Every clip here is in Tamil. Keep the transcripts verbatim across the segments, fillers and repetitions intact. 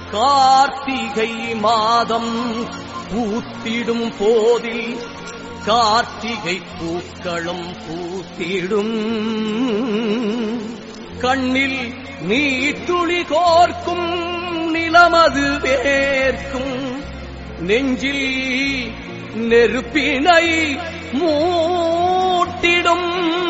கார்த்திகை மாதம் பூத்திடும் போதில் கார்த்திகை பூக்களும் பூத்திடும். கண்ணில் நீட்டுளி கோர்க்கும் நிலமது வேர்க்கும், நெஞ்சில் நெருப்பினை மூட்டிடும்.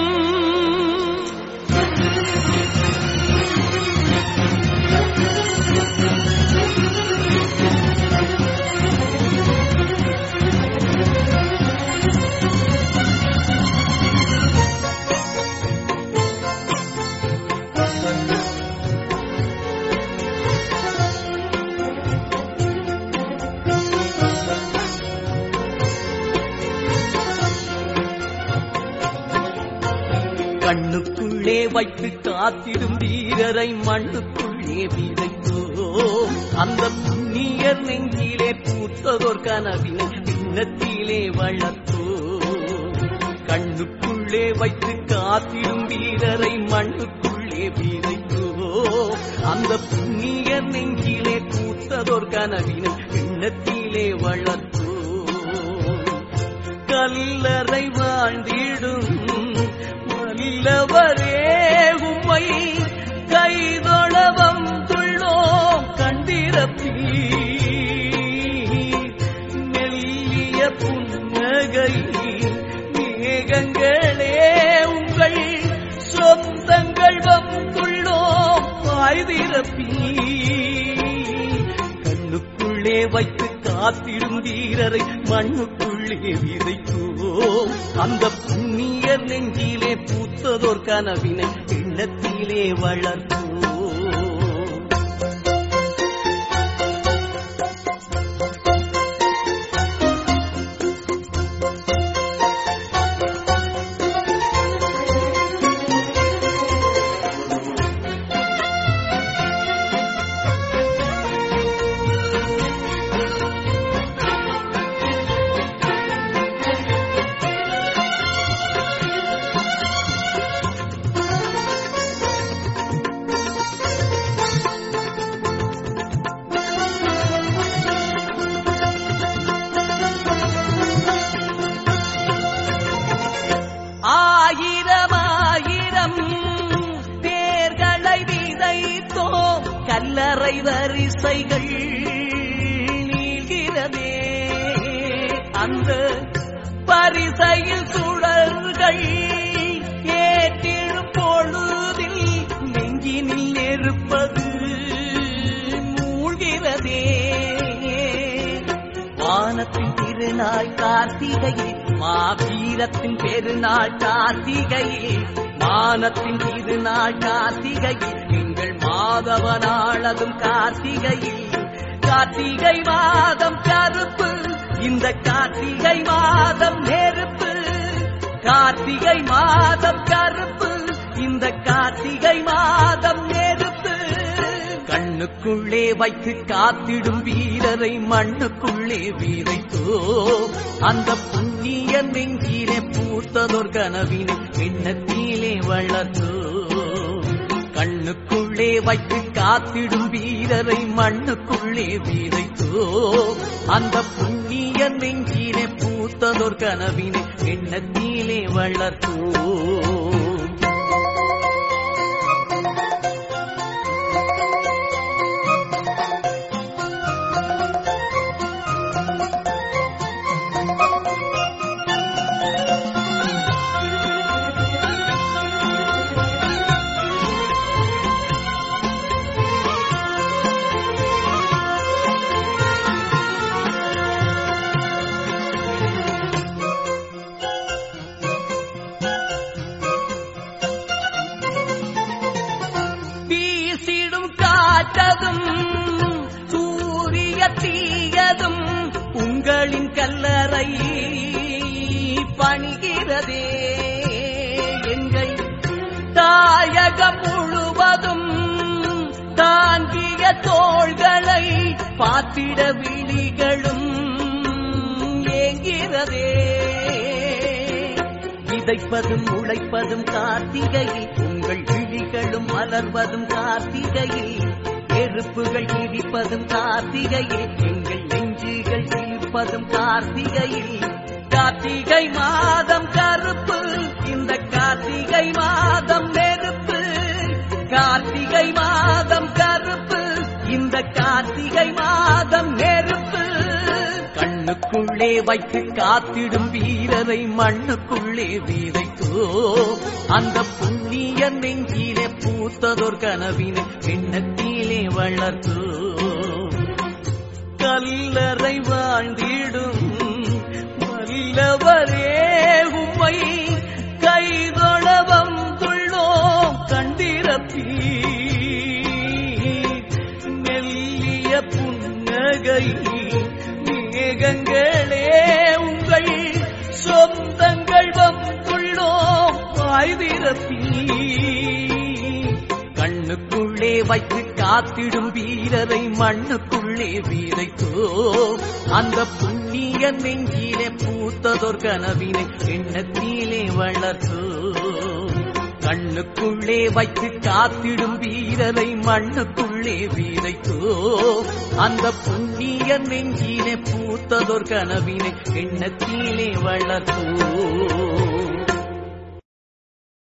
கண்ணுக்குள்ளே வைத்து காத்திடும் வீரரை மண்ணுக்குள்ளே விதைத்தோம். அந்த புண்ணியர் நெஞ்சிலே பூத்ததோர் கனவினை பின்னத்திலே வளர்த்தோம். கண்ணுக்குள்ளே வைத்து காத்திடும் வீரரை மண்ணுக்குள்ளே விதைத்தோம். அந்த புண்ணியர் நெஞ்சிலே பூத்ததோர் கனவினை பின்னத்திலே வளர்த்தோம். கல்லறை வாழ்ந்திடும் வல்லவரே உம்மை கைதொழ வந்துள்ளோம் கண்டிரப்பீர். மெல்லிய புன்னகை மேகங்களே உங்கள் சொந்தங்கள் வந்துள்ளோம் வாய்திரப்பீர். கண்ணுக்குள்ளே வைத்து காத்திடும் வீரரை மண்ணுக்குள்ளே விதைத்தோம். அந்த புண்ணியர் நெஞ்சிலே பூத்ததோர் கனவினை எண்ணத்திலே வளர்த்தோம். கல்லறை வரிசைகள் நீள்கிறதே, அந்த பரிசையில் சுடர்கள் ஏற்றிடும் பொழுதில் நெஞ்சினில் நெருப்பது மூழ்கிறதே. வானத்தின் திருநாள் கார்த்திகையில் மாவீரத்தின் பெருநாள் கார்த்திகையில், வானத்தின் திருநாள் கார்த்திகையில் எங்கள் மாதவனாளதும் கார்த்திகையில். கார்த்திகை மாதம் கருப்பு, இந்த கார்த்திகை மாதம் நெருப்பு. கார்த்திகை மாதம் கருப்பு, இந்த கார்த்திகை மாதம் நெருப்பு. கண்ணுக்குள்ளே வைத்து காத்திடும் வீரரை மண்ணுக்குள்ளே விதைத்தோம். அந்த புண்ணிய நெஞ்சிலே பூத்ததோர் கனவினை எண்ணத்திலே வளர்த்தோம். கண்ணுக்குள்ளே வைத்து காத்திடும் வீரரை மண்ணுக்குள்ளே விதைத்தோம். அந்த புண்ணிய நெஞ்சிலே பூத்ததோர் கனவினை எண்ணத்திலே வளர்த்தோம். சூரிய தீயதும் உங்களின் கல்லறை பணிகிறதே. எங்கள் தாயகம் முழுவதும் தாங்கிய தோள்களை பார்த்திட விழிகளும் ஏங்கிறதே. விதைப்பதும் உழைப்பதும் கார்த்திகையில், உங்கள் விழிகளும் மலர்வதும் கார்த்திகையில். நெருப்புகள் இடிப்பதும் கார்த்திகையே, எங்கள் நெஞ்சுகள் இழுப்பதும் கார்த்திகையில். கார்த்திகை மாதம் கருப்பு, இந்த கார்த்திகை மாதம் நெருப்பு. கார்த்திகை மாதம் கருப்பு, இந்த கார்த்திகை மாதம் நெருப்பு. கண்ணுக்குள்ளே வைத்து காத்திடும் வீரரை மண்ணுக்குள்ளே விதைத்தோ, அந்த புண்ணிய நெஞ்சிலே பூத்ததோர் கனவினை எண்ணத்திலே வளர்த்தோ. கல்லறை வாழ்ந்திடும் வல்லவரே உம்மை கைதொழ வந்துள்ளோம் கண்டிரப்பி. மெல்லிய புன்னகை மேகங்களே உங்கள் சொந்தங்கள் வந்துள்ளோம் வாய்திரப்பி. கண்ணுக்குள்ளே வைத்து காத்திடும் வீரரை மண்ணுக்குள்ளே விதைத்தோ, அந்த புண்ணிய நெஞ்சிலே பூத்ததோர் கனவினை எண்ணத்திலே வளர்த்தோ. கண்ணுக்குள்ளே வைத்து காத்திடும் வீரரை மண்ணுக்குள்ளே விதைத்தோ, அந்த புண்ணிய நெஞ்சிலே பூத்ததோர் கனவினை எண்ணத்திலே வளர்த்தோ.